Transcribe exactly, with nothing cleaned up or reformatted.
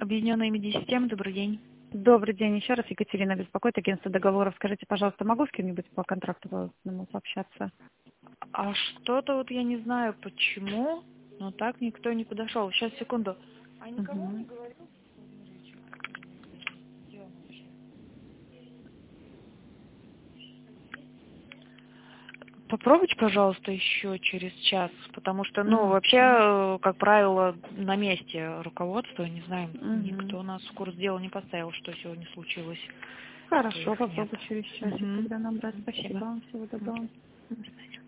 Объединенная медиасистема, добрый день. Добрый день. Еще раз Екатерина беспокоит, агентство договоров. Скажите, пожалуйста, могу с кем-нибудь по контракту волосному пообщаться? А что-то вот я не знаю почему, но так никто не подошел. Сейчас, секунду. А никому Угу. не говорил? Попробуйте, пожалуйста, еще через час, потому что, ну, Угу. вообще, э, как правило, на месте руководства, не знаю, Угу. никто нас в курс дела не поставил, что сегодня случилось, что Хорошо, их нет. попробую через часик Мгм. тогда набрать. Спасибо Спасибо. вам. Всего доброго. До свидания.